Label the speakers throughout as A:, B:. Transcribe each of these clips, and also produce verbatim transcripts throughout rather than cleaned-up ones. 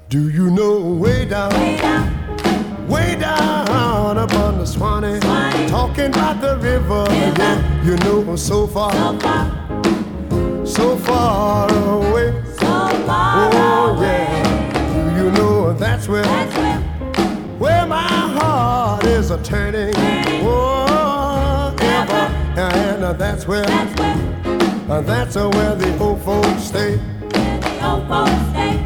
A: Do you know way down,
B: way down,
A: way down upon the Swanee,
B: Swanee,
A: talking about the river,
B: river,
A: yeah, you know so far,
B: so far,
A: so far away,
B: so far
A: oh
B: away.
A: yeah, do you know that's where,
B: That's where,
A: where my heart is a turning,
B: turning,
A: oh, ever, and uh, that's where,
B: that's where,
A: uh, that's uh, where the old folks stay.
B: where the old folks stay.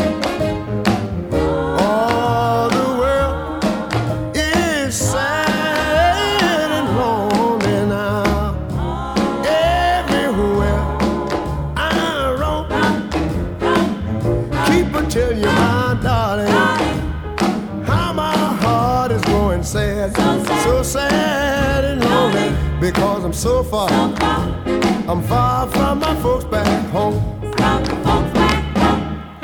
A: All the world is sad and lonely now. Everywhere I roam, keep on telling you, my darling, how my heart is going sad,
B: So sad.
A: so sad and lonely, because I'm so far,
B: So far
A: I'm far from my folks back home.
B: from the folks back home.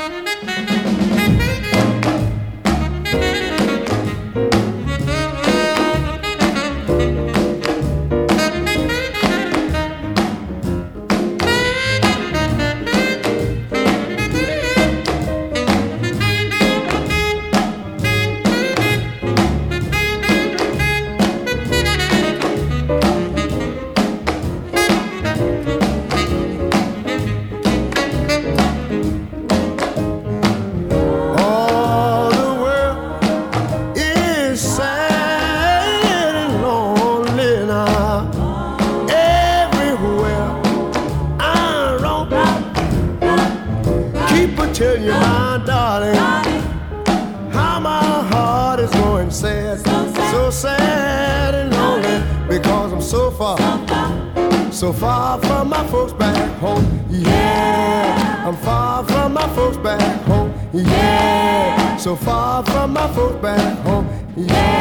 A: All the world is sad and lonely now. Everywhere I roam, keep on telling you, my darling, how my heart is going sad,
B: So sad.
A: so sad and lonely, because I'm so far, so far from my folks back home. Yeah, I'm far from my folks back home. Yeah, so far from my folks back home. Yeah.